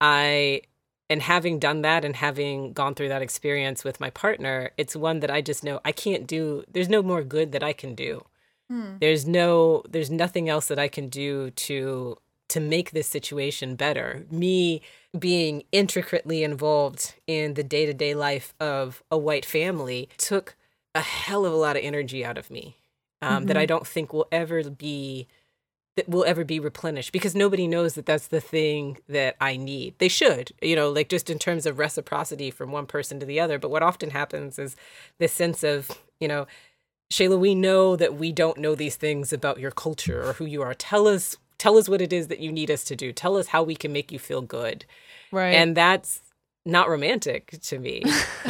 and having done that and having gone through that experience with my partner, it's one that I just know I can't do. There's no more good that I can do. There's nothing else that I can do to make this situation better. Me being intricately involved in the day-to-day life of a white family took a hell of a lot of energy out of me that I don't think will ever be replenished, because nobody knows that that's the thing that I need. They should, just in terms of reciprocity from one person to the other. But what often happens is this sense of, Shayla, we know that we don't know these things about your culture or who you are. Tell us what it is that you need us to do. Tell us how we can make you feel good. Right. And that's not romantic to me.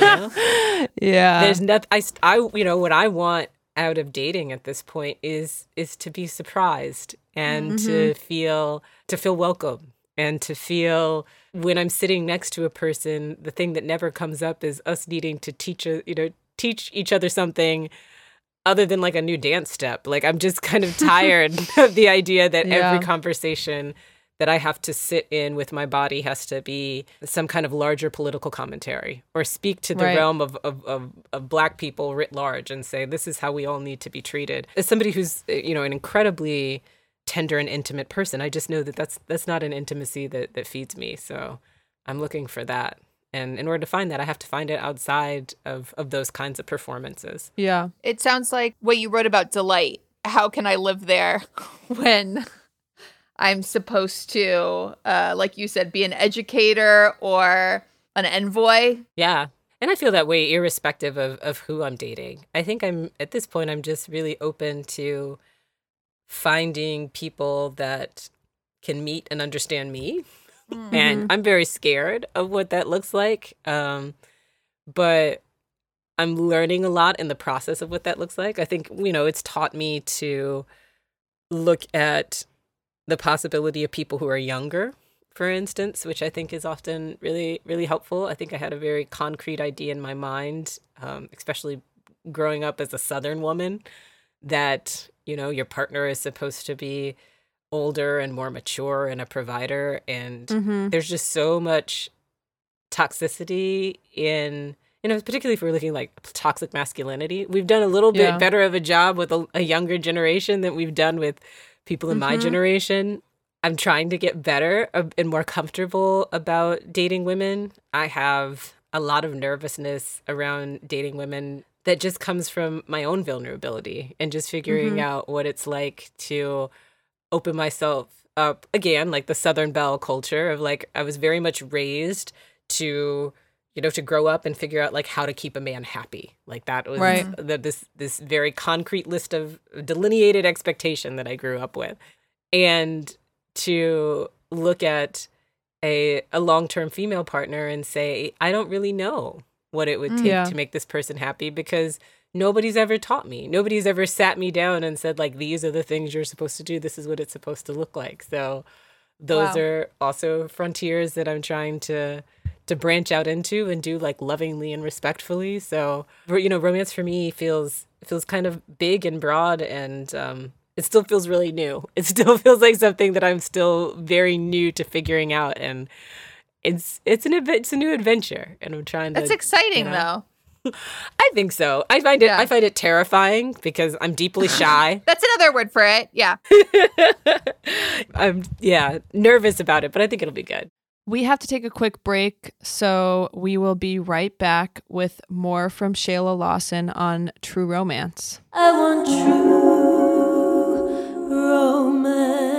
Yeah. There's nothing. What I want out of dating at this point is to be surprised and to feel welcome, and to feel when I'm sitting next to a person, the thing that never comes up is us needing to teach each other something other than like a new dance step. Like, I'm just kind of tired of the idea that every conversation that I have to sit in with my body has to be some kind of larger political commentary, or speak to the realm of Black people writ large and say, this is how we all need to be treated. As somebody who's, an incredibly tender and intimate person, I just know that that's not an intimacy that feeds me. So I'm looking for that. And in order to find that, I have to find it outside of those kinds of performances. Yeah. It sounds like what you wrote about delight. How can I live there when I'm supposed to, like you said, be an educator or an envoy? Yeah. And I feel that way irrespective of who I'm dating. I think at this point, I'm just really open to finding people that can meet and understand me. And I'm very scared of what that looks like. But I'm learning a lot in the process of what that looks like. I think, it's taught me to look at the possibility of people who are younger, for instance, which I think is often really, really helpful. I think I had a very concrete idea in my mind, especially growing up as a Southern woman, that, your partner is supposed to be older and more mature and a provider. And there's just so much toxicity in, particularly if we're looking like toxic masculinity. We've done a little bit better of a job with a younger generation than we've done with people in my generation. I'm trying to get better and more comfortable about dating women. I have a lot of nervousness around dating women that just comes from my own vulnerability and just figuring out what it's like to open myself up again, like the Southern Belle culture of like, I was very much raised to, to grow up and figure out like how to keep a man happy. Like that was this very concrete list of delineated expectation that I grew up with. and to look at a long-term female partner and say, I don't really know what it would take to make this person happy, because nobody's ever taught me. Nobody's ever sat me down and said, like, these are the things you're supposed to do. This is what it's supposed to look like. So those are also frontiers that I'm trying to branch out into and do, like, lovingly and respectfully. So, you know, romance for me feels kind of big and broad, and it still feels really new. It still feels like something that I'm still very new to figuring out, and it's a new adventure, and I'm trying to. That's exciting, though. I think so. I find it terrifying because I'm deeply shy. That's another word for it. Yeah. I'm nervous about it, but I think it'll be good. We have to take a quick break, so we will be right back with more from Shayla Lawson on True Romance. I want true romance.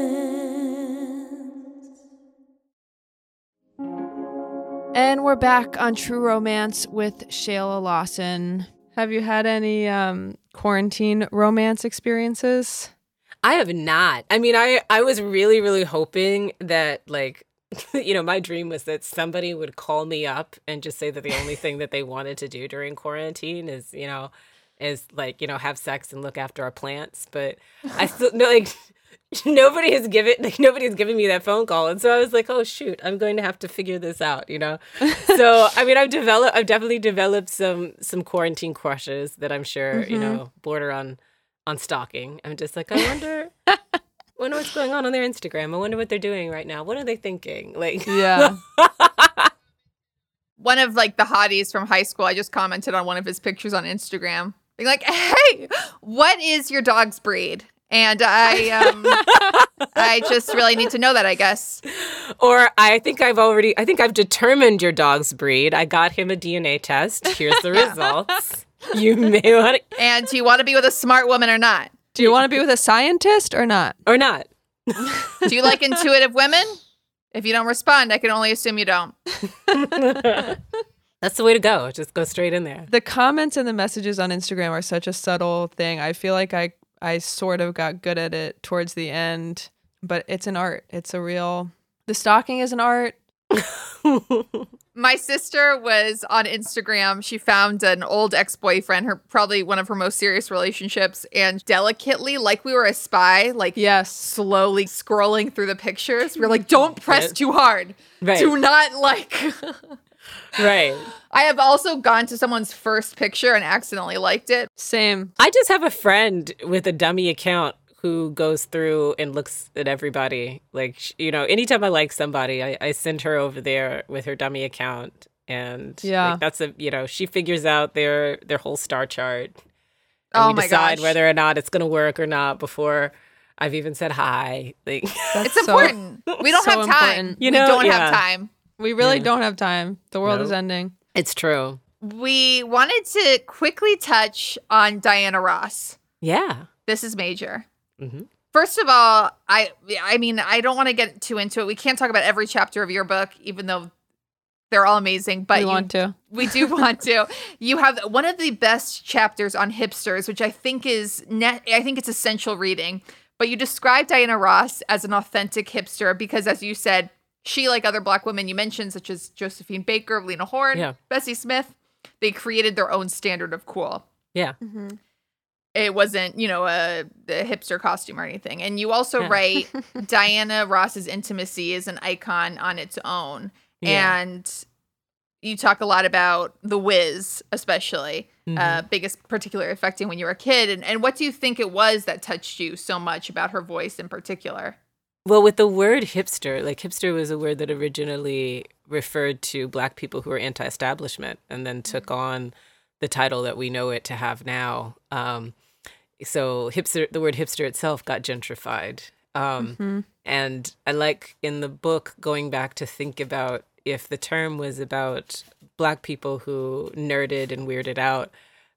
And we're back on True Romance with Shayla Lawson. Have you had any quarantine romance experiences? I have not. I mean, I was really, really hoping that, like, you know, my dream was that somebody would call me up and just say that the only thing that they wanted to do during quarantine is like, you know, have sex and look after our plants. But I still no, like, nobody's given me that phone call. And so I was like, oh shoot, I'm going to have to figure this out, you know? So, I mean, I've definitely developed some quarantine crushes that I'm sure, you know, border on stalking. I'm just like, I wonder what's going on their Instagram. I wonder what they're doing right now. What are they thinking? Like, yeah. One of, like, the hotties from high school, I just commented on one of his pictures on Instagram, being like, hey, what is your dog's breed? And I just really need to know that, I guess. Or I think I've determined your dog's breed. I got him a DNA test. Here's the results. You may want to. And do you want to be with a smart woman or not? Do you want to be with a scientist or not? Or not. Do you like intuitive women? If you don't respond, I can only assume you don't. That's the way to go. Just go straight in there. The comments and the messages on Instagram are such a subtle thing. I feel like I sort of got good at it towards the end, but it's an art. The stalking is an art. My sister was on Instagram. She found an old ex-boyfriend, probably one of her most serious relationships, and delicately, like we were a spy, like slowly scrolling through the pictures. We were like, don't press too hard. Right. Do not like. Right. I have also gone to someone's first picture and accidentally liked it. Same. I just have a friend with a dummy account who goes through and looks at everybody. Like, you know, anytime I like somebody, I send her over there with her dummy account. And like, that's she figures out their whole star chart. And we decide whether or not it's going to work or not before I've even said hi. Like, it's important. We don't have time. We don't have time. We really don't have time. The world is ending. It's true. We wanted to quickly touch on Diana Ross. Yeah. This is major. Mm-hmm. First of all, I mean, I don't want to get too into it. We can't talk about every chapter of your book, even though they're all amazing. But we want to. We do want to. You have one of the best chapters on hipsters, which I think it's essential reading. But you describe Diana Ross as an authentic hipster because, as you said, she, like other Black women you mentioned, such as Josephine Baker, Lena Horne, Bessie Smith, they created their own standard of cool. Yeah. Mm-hmm. It wasn't, a hipster costume or anything. And you also write Diana Ross's intimacy is an icon on its own. Yeah. And you talk a lot about The Wiz, especially, biggest particularly affecting when you were a kid. And what do you think it was that touched you so much about her voice in particular? Well, with the word hipster, like hipster was a word that originally referred to Black people who were anti-establishment and then took on the title that we know it to have now. So the word hipster itself got gentrified. And I like in the book going back to think about if the term was about Black people who nerded and weirded out,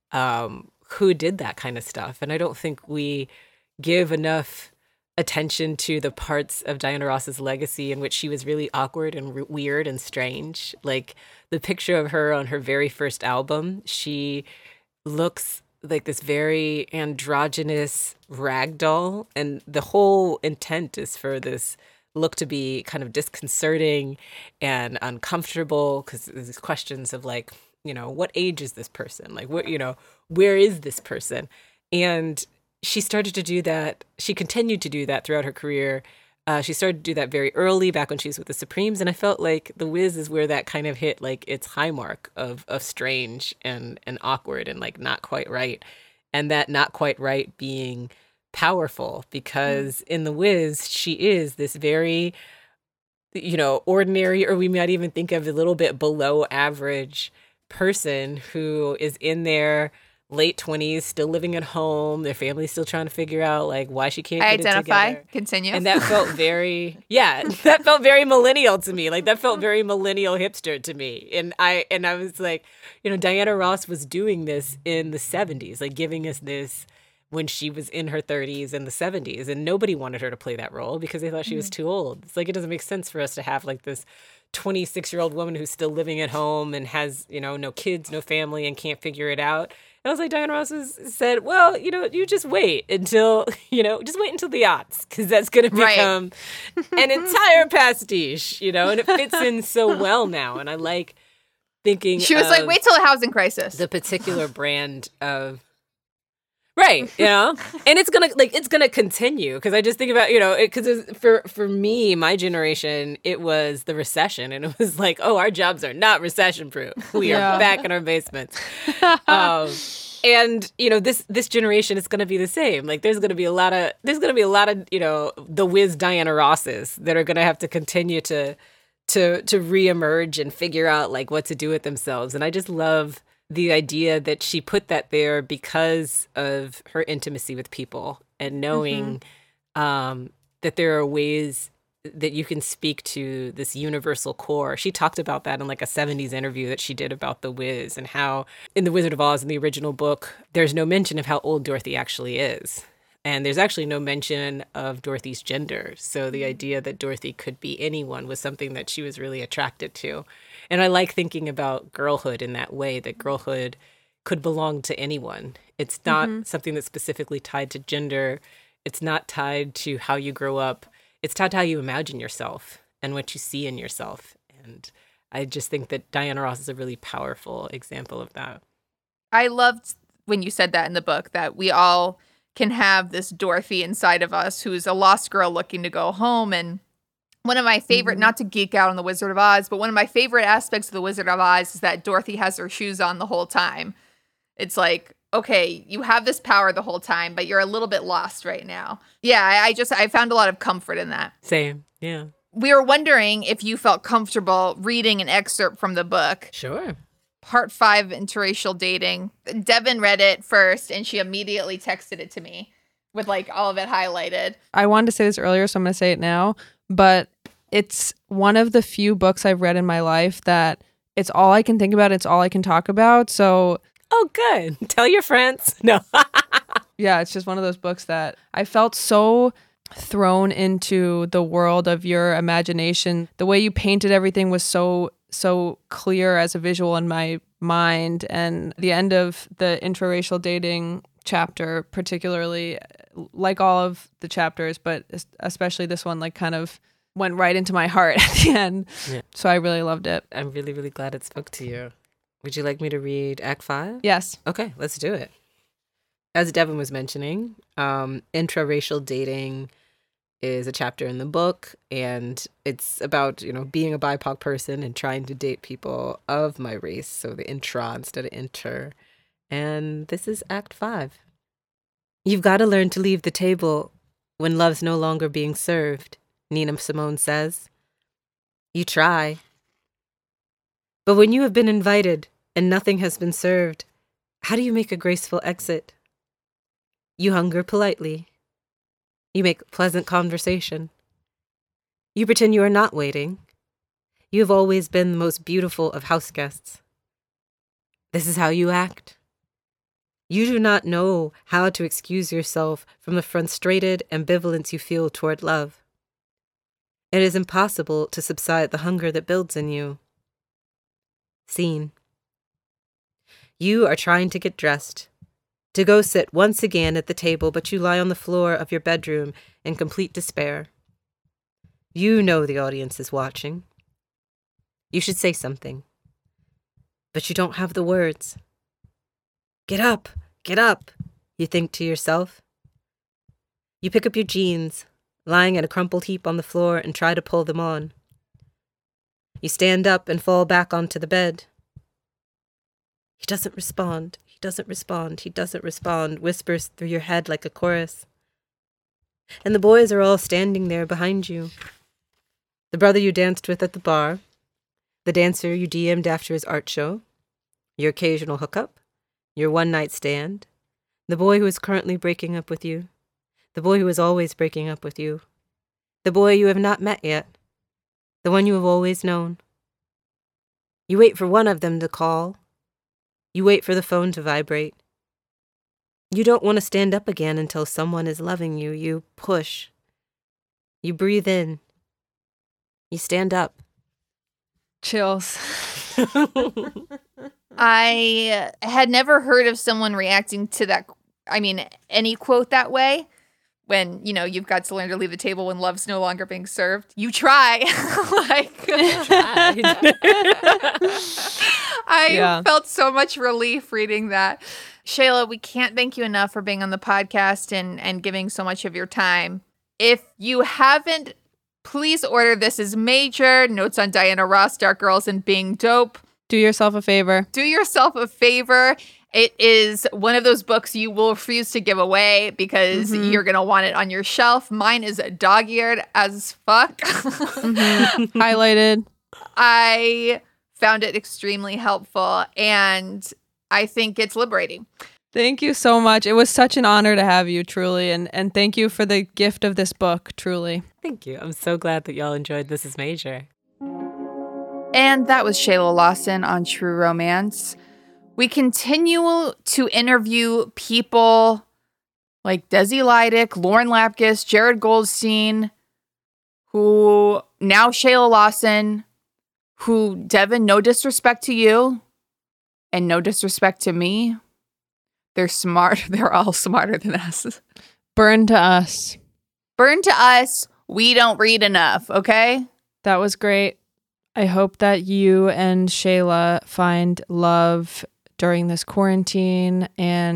who did that kind of stuff. And I don't think we give enough attention to the parts of Diana Ross's legacy in which she was really awkward and weird and strange. Like the picture of her on her very first album, she looks like this very androgynous ragdoll, and the whole intent is for this look to be kind of disconcerting and uncomfortable, because there's questions of like, what age is this person? Like, what, where is this person? And she started to do that. She continued to do that throughout her career. She started to do that very early, back when she was with the Supremes. And I felt like The Wiz is where that kind of hit like its high mark of strange and awkward and like not quite right. And that not quite right being powerful, because in The Wiz, she is this very, ordinary, or we might even think of a little bit below average person who is in their late 20s, still living at home. Their family's still trying to figure out like why she can't get it together. Continue. And that felt very, that felt very millennial to me. Like that felt very millennial hipster to me. And I was like, Diana Ross was doing this in the 70s, like giving us this when she was in her 30s and the 70s, and nobody wanted her to play that role because they thought she was too old. It's like, it doesn't make sense for us to have like this 26-year-old woman who's still living at home and has, no kids, no family, and can't figure it out. And I was like, Diana Ross said, well, you just wait until, just wait until the aughts, because that's going to become an entire pastiche, and it fits in so well now. And I like thinking she was like, wait till the housing crisis. The particular brand of, right, and it's gonna continue, because I just think about, because for me, my generation, it was the recession, and it was like, oh, our jobs are not recession proof. We are back in our basements. And this generation is going to be the same. Like there's going to be a lot of the Wiz Diana Rosses that are going to have to continue to reemerge and figure out like what to do with themselves. And I just love the idea that she put that there because of her intimacy with people, and knowing that there are ways that you can speak to this universal core. She talked about that in like a 70s interview that she did about The Wiz, and how in The Wizard of Oz, in the original book, there's no mention of how old Dorothy actually is. And there's actually no mention of Dorothy's gender. So the idea that Dorothy could be anyone was something that she was really attracted to. And I like thinking about girlhood in that way, that girlhood could belong to anyone. It's not something that's specifically tied to gender. It's not tied to how you grow up. It's tied to how you imagine yourself and what you see in yourself. And I just think that Diana Ross is a really powerful example of that. I loved when you said that in the book, that we all can have this Dorothy inside of us who's a lost girl looking to go home. And one of my favorite, not to geek out on The Wizard of Oz, but one of my favorite aspects of The Wizard of Oz is that Dorothy has her shoes on the whole time. It's like, okay, you have this power the whole time, but you're a little bit lost right now. Yeah, I found a lot of comfort in that. Same, yeah. We were wondering if you felt comfortable reading an excerpt from the book. Sure. Part 5, interracial dating. Devin read it first, and she immediately texted it to me with like all of it highlighted. I wanted to say this earlier, so I'm going to say it now, but it's one of the few books I've read in my life that it's all I can think about. It's all I can talk about. So, oh, good. Tell your friends. No. Yeah, it's just one of those books that I felt so thrown into the world of your imagination. The way you painted everything was so clear as a visual in my mind. And the end of the intraracial dating chapter, particularly, like all of the chapters, but especially this one, like kind of went right into my heart at the end. Yeah. So I really loved it. I'm really, really glad it spoke to you. Would you like me to read Act 5? Yes. Okay, let's do it. As Devin was mentioning, intraracial dating is a chapter in the book, and it's about, being a BIPOC person and trying to date people of my race, so the intra instead of inter. And this is Act 5. You've got to learn to leave the table when love's no longer being served, Nina Simone says. You try. But when you have been invited and nothing has been served, how do you make a graceful exit? You hunger politely. You make pleasant conversation. You pretend you are not waiting. You have always been the most beautiful of house guests. This is how you act. You do not know how to excuse yourself from the frustrated ambivalence you feel toward love. It is impossible to subside the hunger that builds in you. Scene. You are trying to get dressed. to go sit once again at the table, but you lie on the floor of your bedroom in complete despair. You know the audience is watching. You should say something, but you don't have the words. Get up, you think to yourself. You pick up your jeans, lying in a crumpled heap on the floor, and try to pull them on. You stand up and fall back onto the bed. He doesn't respond, he doesn't respond, whispers through your head like a chorus. And the boys are all standing there behind you. The brother you danced with at the bar, the dancer you DM'd after his art show, your occasional hookup, your one-night stand, the boy who is currently breaking up with you, the boy who is always breaking up with you, the boy you have not met yet, the one you have always known. You wait for one of them to call. You wait for the phone to vibrate. You don't want to stand up again until someone is loving you. You push. You breathe in. You stand up. Chills. I had never heard of someone reacting to that. I mean, any quote that way. When, you've got to learn to leave the table when love's no longer being served. You try. I felt so much relief reading that. Shayla, we can't thank you enough for being on the podcast and giving so much of your time. If you haven't, please order This Is Major, Notes on Diana Ross, Dark Girls, and Being Dope. Do yourself a favor. It is one of those books you will refuse to give away because you're going to want it on your shelf. Mine is dog-eared as fuck. Highlighted. I found it extremely helpful, and I think it's liberating. Thank you so much. It was such an honor to have you, truly, and thank you for the gift of this book, truly. Thank you. I'm so glad that y'all enjoyed This Is Major. And that was Shayla Lawson on True Romance. We continue to interview people like Desi Lydic, Lauren Lapkus, Jared Goldstein, who now Shayla Lawson, who, Devin, no disrespect to you and no disrespect to me. They're smart. They're all smarter than us. Burn to us. We don't read enough, okay? That was great. I hope that you and Shayla find love during this quarantine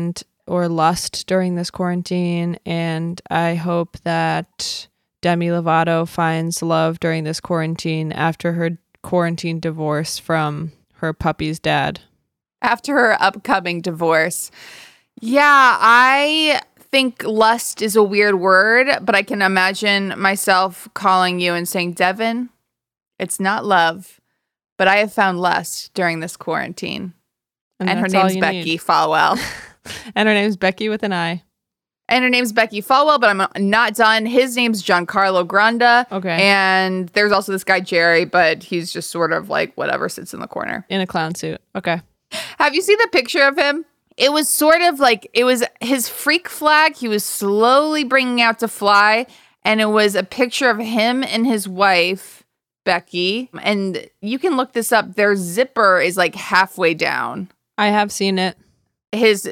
or lust during this quarantine. And I hope that Demi Lovato finds love during this quarantine after her quarantine divorce from her puppy's dad. After her upcoming divorce. Yeah, I think lust is a weird word, but I can imagine myself calling you and saying, Devin, it's not love, but I have found lust during this quarantine. And her name's Becky Falwell. And her name's Becky with an I. And her name's Becky Falwell, but I'm not done. His name's Giancarlo Granda. Okay. And there's also this guy, Jerry, but he's just sort of like whatever, sits in the corner. In a clown suit. Okay. Have you seen the picture of him? It was sort of like, it was his freak flag he was slowly bringing out to fly. And it was a picture of him and his wife, Becky. And you can look this up. Their zipper is like halfway down. I have seen it. His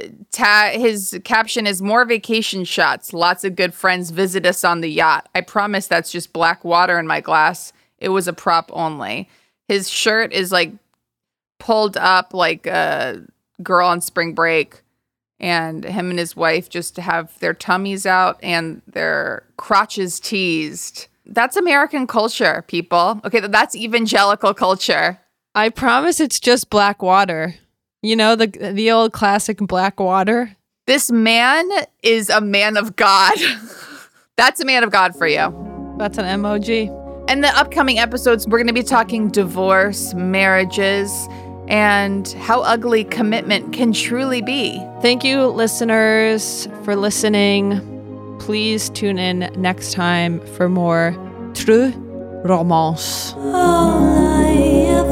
caption is more vacation shots. Lots of good friends visit us on the yacht. I promise that's just black water in my glass. It was a prop only. His shirt is like pulled up like a girl on spring break. And him and his wife just have their tummies out and their crotches teased. That's American culture, people. Okay, that's evangelical culture. I promise it's just black water. You know, the old classic black water? This man is a man of God. That's a man of God for you. That's an MOG. In the upcoming episodes, we're going to be talking divorce, marriages, and how ugly commitment can truly be. Thank you, listeners, for listening. Please tune in next time for more True Romance. All I ever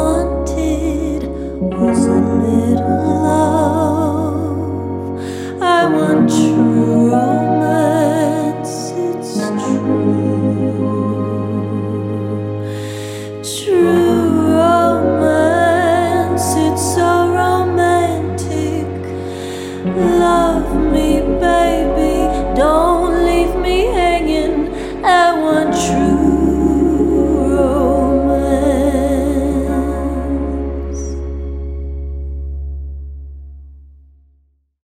wanted was a little love. I want true romance, it's true. True romance, it's so romantic. Love me, baby, don't leave me hanging. I want true